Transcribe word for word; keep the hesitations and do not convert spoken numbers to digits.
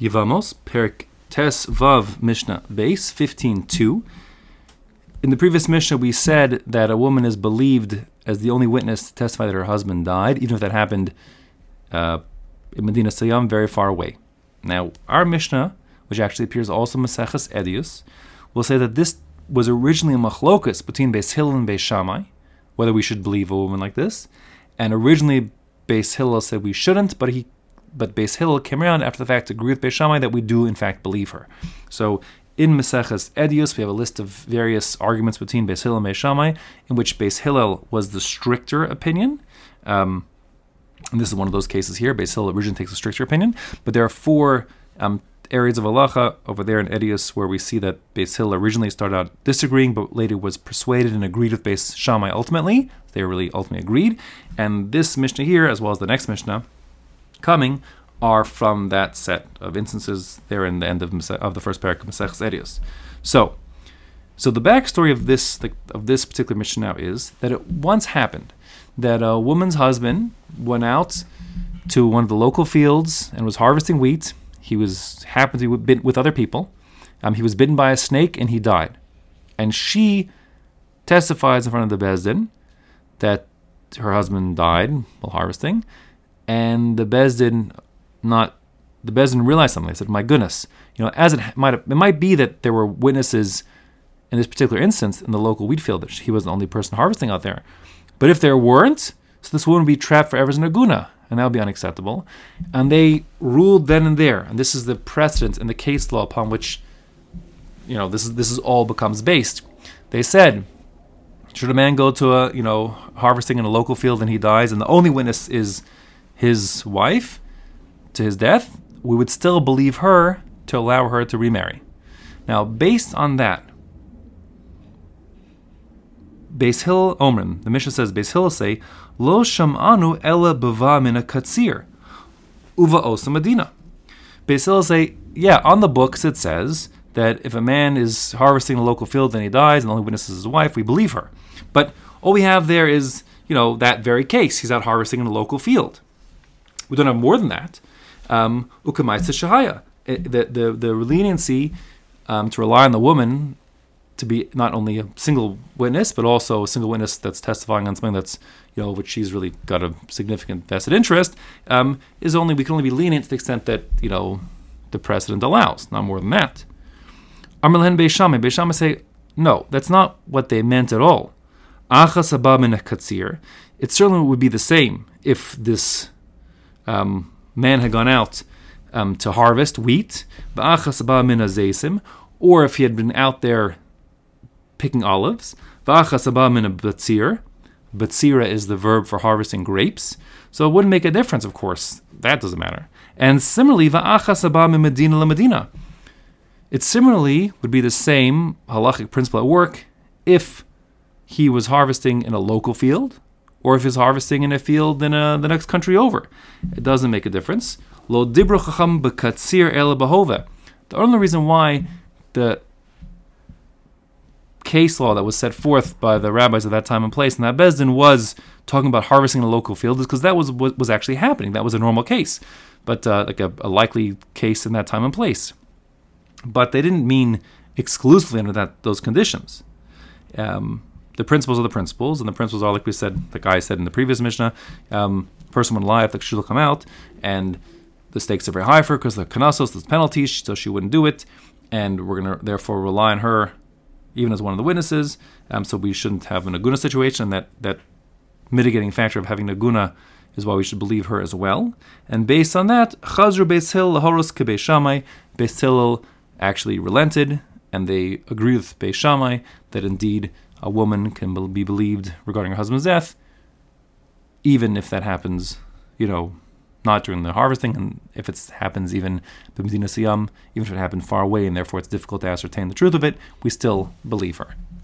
Yevamos, Perik Tes Vav Mishnah Base fifteen two. In the previous Mishnah, we said that a woman is believed as the only witness to testify that her husband died, even if that happened uh, in Medina Sayyam, very far away. Now, our Mishnah, which actually appears also in Maseches Edius, will say that this was originally a machlokus between Beis Hillel and Beis Shammai, whether we should believe a woman like this. And originally, Beis Hillel said we shouldn't, but he, but Beis Hillel came around after the fact to agree with Beis Shammai that we do in fact believe her. So, in Maseches Edius, we have a list of various arguments between Beis Hillel and Beis Shammai, in which Beis Hillel was the stricter opinion. Um, and this is one of those cases here. Beis Hillel originally takes a stricter opinion, but there are four um, areas of halacha over there in Edius where we see that Beis Hillel originally started out disagreeing, but later was persuaded and agreed with Beis Shammai ultimately. They really ultimately agreed. And this Mishnah here, as well as the next Mishnah coming, are from that set of instances there in the end of, of the first parak of Maseches Edius. So, so the backstory of this the, of this particular Mishnah now is that it once happened that a woman's husband went out to one of the local fields and was harvesting wheat. He was happened to be with other people. Um, he was bitten by a snake and he died. And she testifies in front of the Beis Din that her husband died while harvesting, and the Beis Din Not the Beis Din realized something. They said, "My goodness, you know, as it might have, it might be that there were witnesses in this particular instance in the local wheat field that he was the only person harvesting out there. But if there weren't, so this woman would be trapped forever as an aguna, and that would be unacceptable." And they ruled then and there, and this is the precedent in the case law upon which, you know, this is this is all becomes based. They said, should a man go to a you know harvesting in a local field and he dies, and the only witness is his wife to his death, we would still believe her to allow her to remarry. Now, based on that, Beis Hillel Omrim, the Mishnah says, Beis Hillel say, Lo sham'anu ela bava min katsir, uva osa medina. Beis Hillel say, yeah, on the books it says that if a man is harvesting a local field and he dies and the only witness is his wife, we believe her. But all we have there is, you know, that very case. He's out harvesting in a local field. We don't have more than that. Um, Ukamaitza Shahaya, the the the leniency um, to rely on the woman to be not only a single witness, but also a single witness that's testifying on something that's, you know, which she's really got a significant vested interest, um, is only, we can only be lenient to the extent that, you know, the precedent allows, not more than that. Amrlen Beis Shammai, Beis Shammai say, no, that's not what they meant at all. Achas haba min katsir, it certainly would be the same if this um, man had gone out um, to harvest wheat, or if he had been out there picking olives. Batsira is the verb for harvesting grapes, so it wouldn't make a difference, of course. That doesn't matter. And similarly, medina. It similarly would be the same halachic principle at work if he was harvesting in a local field, or if he's harvesting in a field in a, the next country over. It doesn't make a difference. Lo dibro chacham b'katsir ele behove. The only reason why the case law that was set forth by the rabbis of that time and place in that Beis Din was talking about harvesting in a local field is because that was what was actually happening. That was a normal case, but uh, like a, a likely case in that time and place. But they didn't mean exclusively under that those conditions. Um, The principles are the principles, and the principles are, like we said, the guy said in the previous Mishnah, um, person would lie if the kshul will come out, and the stakes are very high for her because the kanasos, there's penalties, so she wouldn't do it, and we're going to therefore rely on her even as one of the witnesses, um, so we shouldn't have an aguna situation. That that mitigating factor of having an aguna is why we should believe her as well. And based on that, chazru Beis Hillel lahoros kebeis Shammai, Beis Hillel actually relented, and they agree with Beis Shammai that indeed a woman can be believed regarding her husband's death, even if that happens, you know, not during the harvesting, and if it happens even b'Medina Siyam, even if it happened far away and therefore it's difficult to ascertain the truth of it, we still believe her.